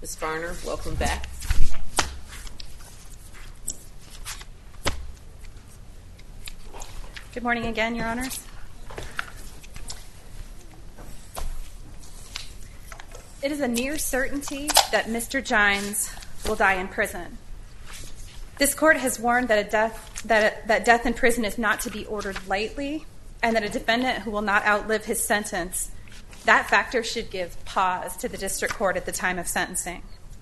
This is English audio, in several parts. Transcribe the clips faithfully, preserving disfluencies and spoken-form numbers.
Miz Varner, welcome back. Good morning again, Your Honors. It is a near certainty that Mister Gines will die in prison. This court has warned that, a death, that, a, that death in prison is not to be ordered lightly, and that a defendant who will not outlive his sentence, that factor should give pause to the district court at the time of sentencing.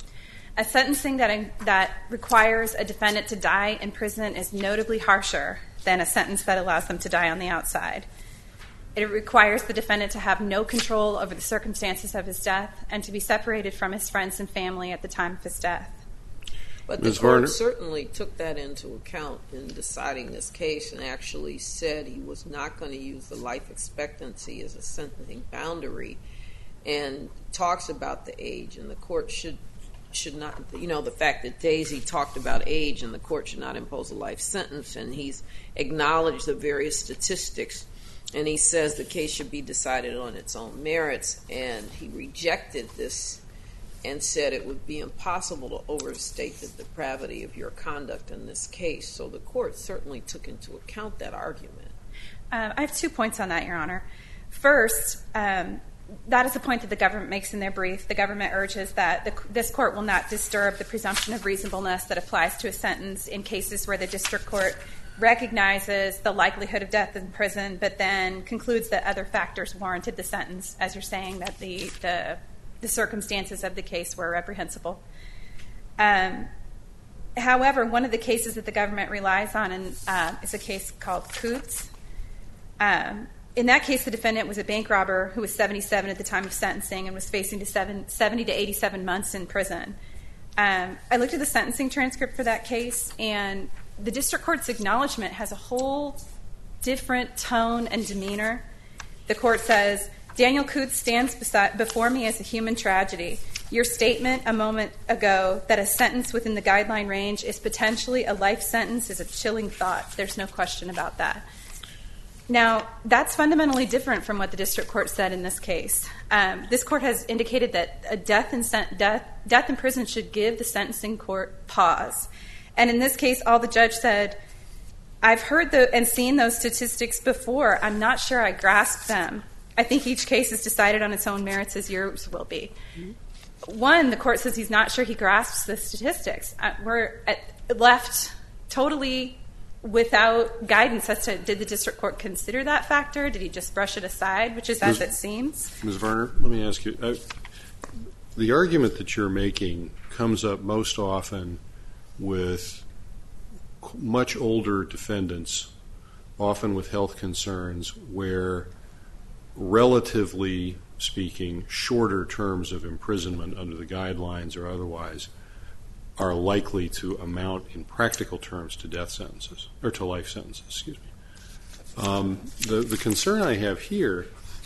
A sentencing that, that requires a defendant to die in prison is notably harsher than a sentence that allows them to die on the outside. It requires the defendant to have no control over the circumstances of his death and to be separated from his friends and family at the time of his death. But the court certainly took that into account in deciding this case and actually said he was not going to use the life expectancy as a sentencing boundary, and talks about the age, and the court should should not, you know, the fact that Daisy talked about age and the court should not impose a life sentence, and he's acknowledged the various statistics, and he says the case should be decided on its own merits, and he rejected this and said it would be impossible to overstate the depravity of your conduct in this case. So the court certainly took into account that argument. Uh, I have two points on that, Your Honor. First, um, that is the point that the government makes in their brief. The government urges that the, this court will not disturb the presumption of reasonableness that applies to a sentence in cases where the district court recognizes the likelihood of death in prison, but then concludes that other factors warranted the sentence, as you're saying, that the, the, the circumstances of the case were reprehensible. Um, however, one of the cases that the government relies on in, uh, is a case called Coots. Um, in that case, the defendant was a bank robber who was seventy-seven at the time of sentencing and was facing to seven, seventy to eighty-seven months in prison. Um, I looked at the sentencing transcript for that case, and the district court's acknowledgement has a whole different tone and demeanor. The court says, Daniel Coots stands beside, before me as a human tragedy. Your statement a moment ago that a sentence within the guideline range is potentially a life sentence is a chilling thought. There's no question about that. Now, that's fundamentally different from what the district court said in this case. Um, this court has indicated that a death in, sen- death, death in prison should give the sentencing court pause. And in this case, all the judge said, I've heard the, and seen those statistics before. I'm not sure I grasp them. I think each case is decided on its own merits, as yours will be. Mm-hmm. One, the court says he's not sure he grasps the statistics. Uh, we're at, left totally without guidance as to, did the district court consider that factor? Did he just brush it aside, which is as it seems? Miz Varner, let me ask you, uh, the argument that you're making comes up most often with much older defendants, often with health concerns, where, relatively speaking, shorter terms of imprisonment under the guidelines or otherwise are likely to amount in practical terms to death sentences, or to life sentences, excuse me. Um, the, the concern I have here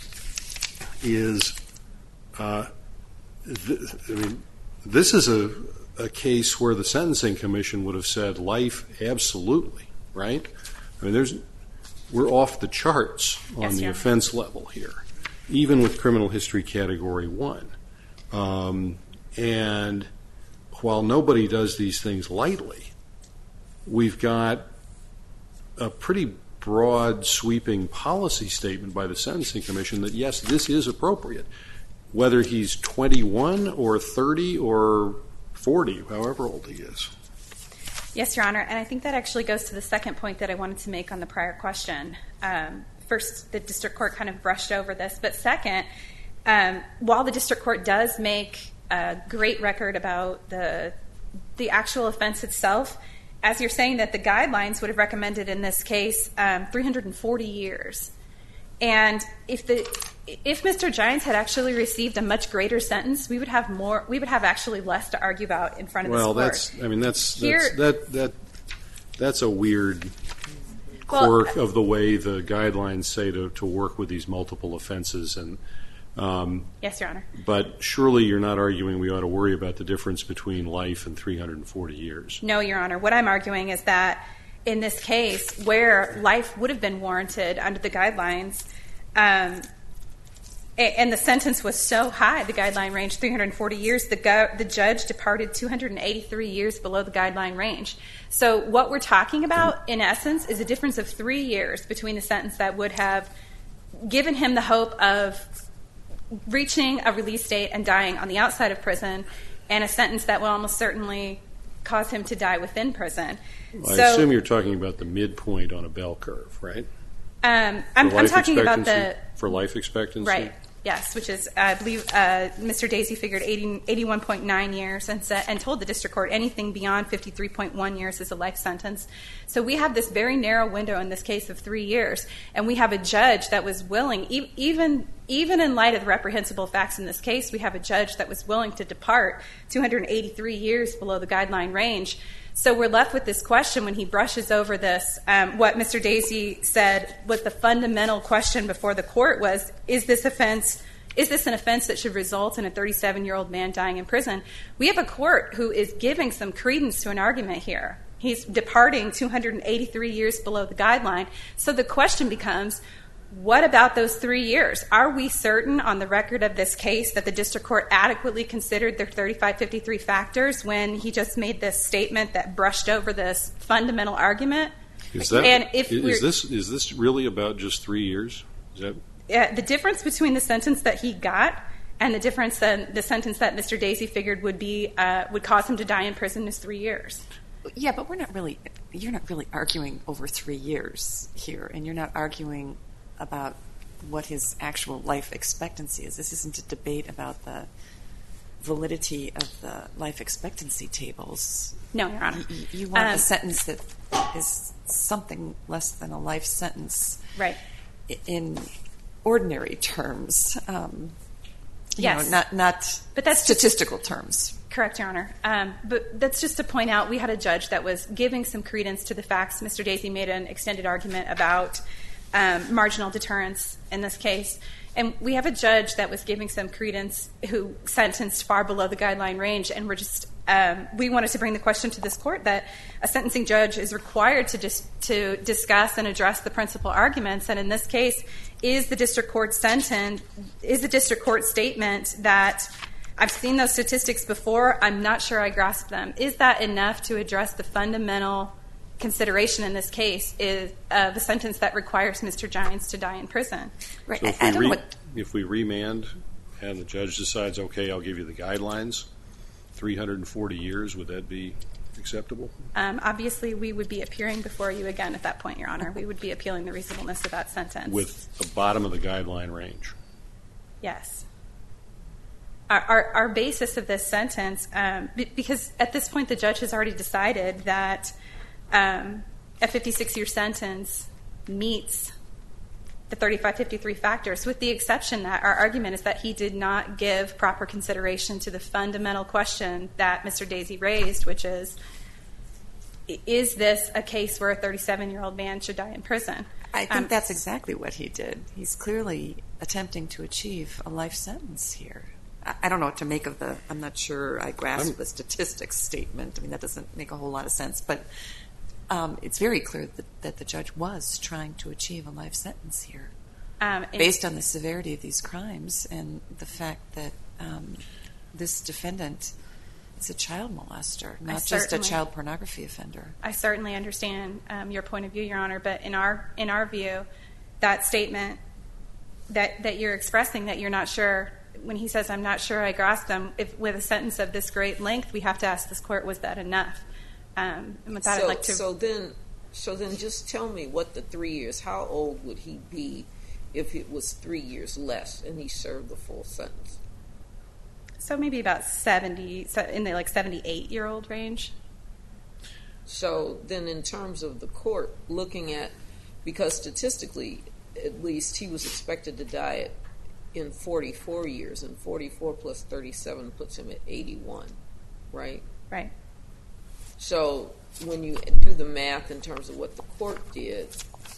is, uh, th- I mean, this is a, a case where the Sentencing Commission would have said life, absolutely, right? I mean, there's, we're off the charts on yes, the yeah. offense level here, even with criminal history category one. Um, and while nobody does these things lightly, we've got a pretty broad, sweeping policy statement by the Sentencing Commission that, yes, this is appropriate, whether he's twenty-one or thirty or forty, however old he is. Yes, Your Honor, and I think that actually goes to the second point that I wanted to make on the prior question. Um, first, the district court kind of brushed over this, but second, um, while the district court does make a great record about the the actual offense itself, as you're saying that the guidelines would have recommended in this case um, three hundred forty years. And if the if Mister Gines had actually received a much greater sentence, we would have more. We would have actually less to argue about in front of well, this court. Well, that's. I mean, that's, Here, that's that that that's a weird well, quirk of the way the guidelines say to to work with these multiple offenses. And um, yes, Your Honor. But surely you're not arguing we ought to worry about the difference between life and three hundred forty years. No, Your Honor. What I'm arguing is that in this case, where life would have been warranted under the guidelines, um, and the sentence was so high, the guideline range, three hundred forty years, the, go, the judge departed two hundred eighty-three years below the guideline range. So what we're talking about, in essence, is a difference of three years between the sentence that would have given him the hope of reaching a release date and dying on the outside of prison, and a sentence that will almost certainly cause him to die within prison. Well, I so, assume you're talking about the midpoint on a bell curve, right? Um, I'm, I'm talking about the... For life expectancy? Right. Yes, which is, I believe, uh, Mister Daisy figured eighty, eighty-one point nine years and, set, and told the district court anything beyond fifty-three point one years is a life sentence. So we have this very narrow window in this case of three years, and we have a judge that was willing, e- even even in light of the reprehensible facts in this case, we have a judge that was willing to depart two hundred eighty-three years below the guideline range. So we're left with this question when he brushes over this. Um, what Mister Daisy said was the fundamental question before the court was, is this offense, is this an offense that should result in a thirty-seven-year-old man dying in prison? We have a court who is giving some credence to an argument here. He's departing two hundred eighty-three years below the guideline. So the question becomes, what about those three years? Are we certain on the record of this case that the district court adequately considered their thirty-five fifty-three factors when he just made this statement that brushed over this fundamental argument? Is that, and if is this is this really about just three years? Is that... Yeah, the difference between the sentence that he got and the difference in the sentence that Mister Daisy figured would be uh, would cause him to die in prison is three years. Yeah, but we're not really. You're not really arguing over three years here, and you're not arguing about what his actual life expectancy is. This isn't a debate about the validity of the life expectancy tables. No, Your Honor. You, you want um, a sentence that is something less than a life sentence. Right. In ordinary terms. Um, you yes. know, not, not but that's statistical just, terms. Correct, Your Honor. Um, but that's just to point out we had a judge that was giving some credence to the facts. Mister Daisy made an extended argument about Um, marginal deterrence in this case. And we have a judge that was giving some credence who sentenced far below the guideline range, and we're just, um, we wanted to bring the question to this court that a sentencing judge is required to dis- to discuss and address the principal arguments. And in this case, is the district court sentence, is the district court statement that I've seen those statistics before, I'm not sure I grasp them. Is that enough to address the fundamental consideration in this case is uh, the sentence that requires Mister Gines to die in prison? Right. So if, I, I we don't re- know what... if we remand and the judge decides, okay, I'll give you the guidelines, three hundred forty years, would that be acceptable? Um, obviously, we would be appearing before you again at that point, Your Honor. We would be appealing the reasonableness of that sentence. With the bottom of the guideline range? Yes. Our, our, our basis of this sentence, um, b- because at this point the judge has already decided that Um, a fifty-six-year sentence meets the thirty-five fifty-three factors, with the exception that our argument is that he did not give proper consideration to the fundamental question that Mister Daisy raised, which is, is this a case where a thirty-seven-year-old man should die in prison? I think um, that's exactly what he did. He's clearly attempting to achieve a life sentence here. I, I don't know what to make of the, I'm not sure I grasp I'm, the statistics statement. I mean, that doesn't make a whole lot of sense, but Um, it's very clear that, that the judge was trying to achieve a life sentence here, um, based on the severity of these crimes and the fact that um, this defendant is a child molester, not just a child pornography offender. I certainly understand um, your point of view, Your Honor, but in our in our view, that statement that that you're expressing, that you're not sure, when he says, "I'm not sure I grasp them," if with a sentence of this great length, we have to ask this court, was that enough? Um, and with that, so, I'd like to... so then, so then, just tell me what the three years. How old would he be if it was three years less and he served the full sentence? So maybe about seventy, in the like seventy-eight-year-old range. So then, in terms of the court looking at, because statistically, at least, he was expected to die in forty-four years, and forty-four plus thirty-seven puts him at eighty-one, right? Right. So when you do the math in terms of what the court did,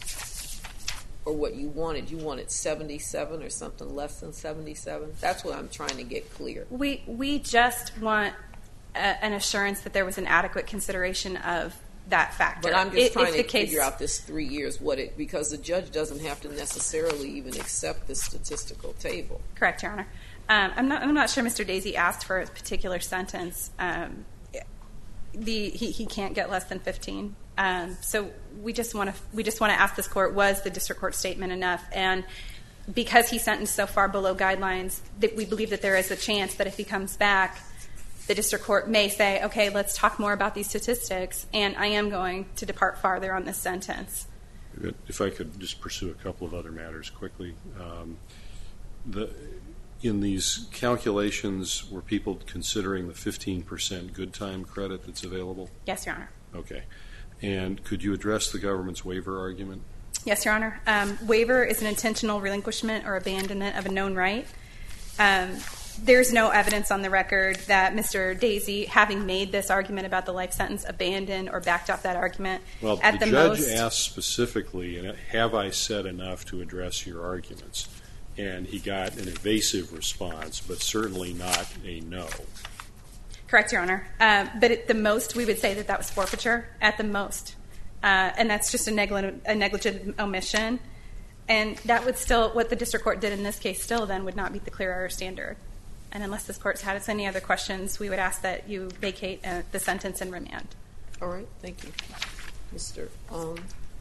or what you wanted, you wanted seventy-seven or something less than seventy-seven? That's what I'm trying to get clear. We we just want a, an assurance that there was an adequate consideration of that factor. But I'm just If- trying if to the case- figure out this three years, what it, because the judge doesn't have to necessarily even accept the statistical table. Correct, Your Honor. Um, I'm not. I'm not sure Mister Daisy asked for a particular sentence. Um, the he, he can't get less than fifteen. Um, so we just want to we just want to ask this court: was the district court statement enough? And because he sentenced so far below guidelines, that we believe that there is a chance that if he comes back, the district court may say, "Okay, let's talk more about these statistics," and I am going to depart farther on this sentence. If I could just pursue a couple of other matters quickly. Um, the In these calculations, were people considering the fifteen percent good time credit that's available? Yes, Your Honor. Okay. And could you address the government's waiver argument? Yes, Your Honor. Um, waiver is an intentional relinquishment or abandonment of a known right. Um, there's no evidence on the record that Mister Daisy, having made this argument about the life sentence, abandoned or backed off that argument. Well, At the, the judge most, asked specifically, have I said enough to address your arguments? And he got an evasive response, but certainly not a no. Correct, Your Honor. Um, but at the most, we would say that that was forfeiture, at the most. Uh, and that's just a negligent, a negligent omission. And that would still, what the district court did in this case still then would not meet the clear error standard. And unless this court has any other questions, we would ask that you vacate uh, the sentence and remand. All right, thank you. Mister Um,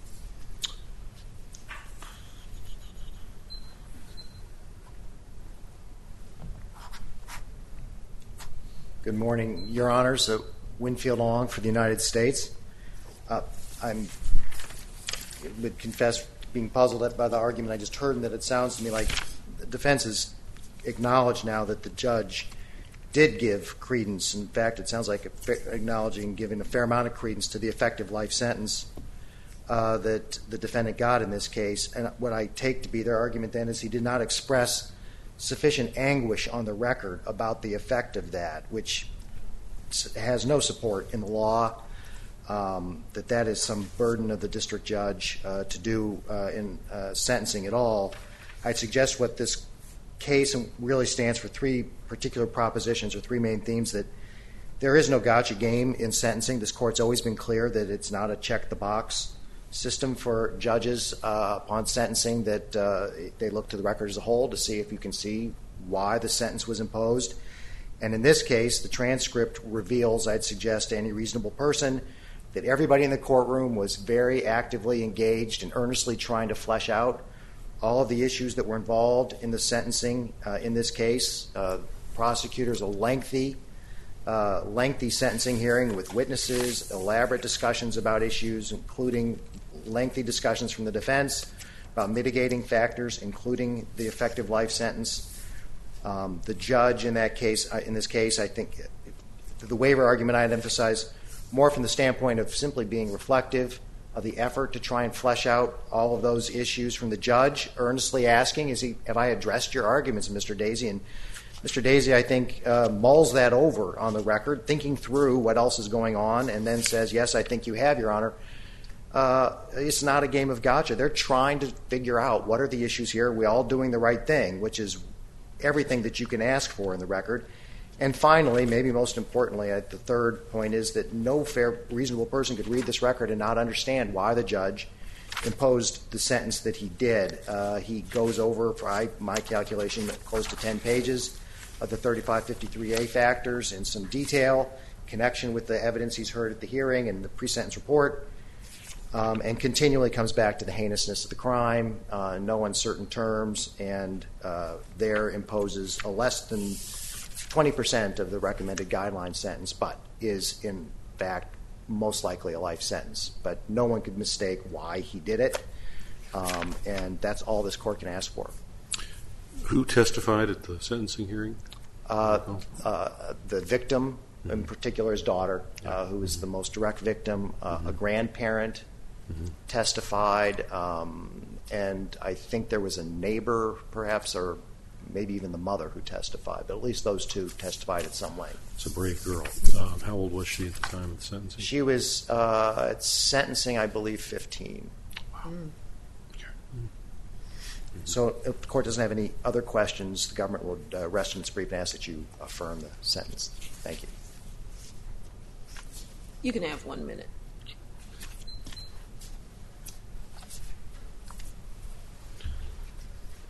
Good morning, Your Honors. Uh, Winfield Long for the United States. Uh, I would confess being puzzled by the argument I just heard, and that it sounds to me like the defense has acknowledged now that the judge did give credence. In fact, it sounds like acknowledging giving a fair amount of credence to the effective life sentence uh, that the defendant got in this case. And what I take to be their argument then is he did not express sufficient anguish on the record about the effect of that, which has no support in the law, um, that that is some burden of the district judge uh, to do uh, in uh, sentencing at all. I'd suggest what this case really stands for, three particular propositions or three main themes: that there is no gotcha game in sentencing. This court's always been clear that it's not a check-the-box system for judges uh, upon sentencing, that uh, they look to the record as a whole to see if you can see why the sentence was imposed. And in this case, the transcript reveals, I'd suggest to any reasonable person, that everybody in the courtroom was very actively engaged and earnestly trying to flesh out all of the issues that were involved in the sentencing uh, in this case. Uh, prosecutors, a lengthy Uh, lengthy sentencing hearing with witnesses, elaborate discussions about issues, including lengthy discussions from the defense about mitigating factors, including the effective life sentence. Um, the judge in that case, uh, in this case, I think the waiver argument I'd emphasize more from the standpoint of simply being reflective of the effort to try and flesh out all of those issues from the judge, earnestly asking, "Is he? Have I addressed your arguments, Mister Daisy?" And Mister Daisy, I think, uh, mulls that over on the record, thinking through what else is going on, and then says, "Yes, I think you have, Your Honor." Uh, it's not a game of gotcha. They're trying to figure out what are the issues here. Are we all doing the right thing, which is everything that you can ask for in the record. And finally, maybe most importantly, uh, the third point is that no fair, reasonable person could read this record and not understand why the judge imposed the sentence that he did. Uh, he goes over, for I, my calculation, close to ten pages of the thirty-five fifty-three A factors in some detail, connection with the evidence he's heard at the hearing and the pre-sentence report, um, and continually comes back to the heinousness of the crime, uh, no uncertain terms, and uh, there imposes a less than twenty percent of the recommended guideline sentence, but is in fact most likely a life sentence. But no one could mistake why he did it, um, and that's all this court can ask for. Who testified at the sentencing hearing? Uh, uh, the victim, in particular his daughter, uh, who is the most direct victim, uh, mm-hmm. a grandparent mm-hmm. testified, um, and I think there was a neighbor perhaps, or maybe even the mother who testified, but at least those two testified at some length. It's a brave girl. Um, how old was she at the time of the sentencing? She was, uh, at sentencing, I believe, fifteen. Wow. Mm. So if the court doesn't have any other questions, the government will uh, rest in its brief and ask that you affirm the sentence. Thank you. You can have one minute.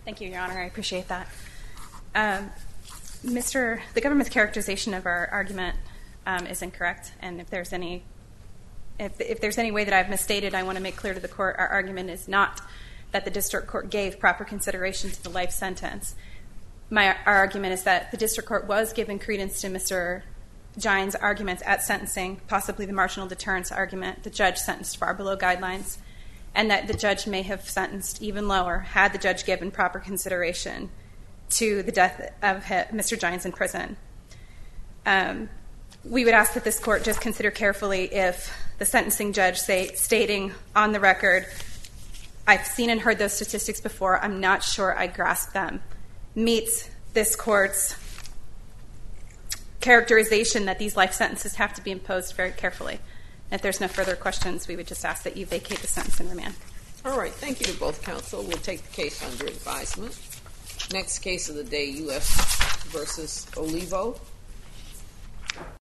Thank you, Your Honor. I appreciate that. Um, Mister The government's characterization of our argument um, is incorrect, and if there's any if, if there's any way that I've misstated, I want to make clear to the court our argument is not that the district court gave proper consideration to the life sentence. My our argument is that the district court was giving credence to Mister Gines' arguments at sentencing, possibly the marginal deterrence argument. The judge sentenced far below guidelines, and that the judge may have sentenced even lower had the judge given proper consideration to the death of Mister Gines in prison. Um, we would ask that this court just consider carefully if the sentencing judge say, stating on the record, I've seen and heard those statistics before, I'm not sure I grasp them, meets this court's characterization that these life sentences have to be imposed very carefully. And if there's no further questions, we would just ask that you vacate the sentence and remand. All right. Thank you to both counsel. We'll take the case under advisement. Next case of the day, U S versus Olivo.